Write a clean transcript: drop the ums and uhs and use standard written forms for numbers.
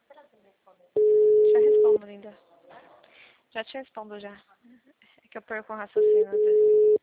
Já respondo, linda. Já te respondo já. É que eu perco o raciocínio às vezes.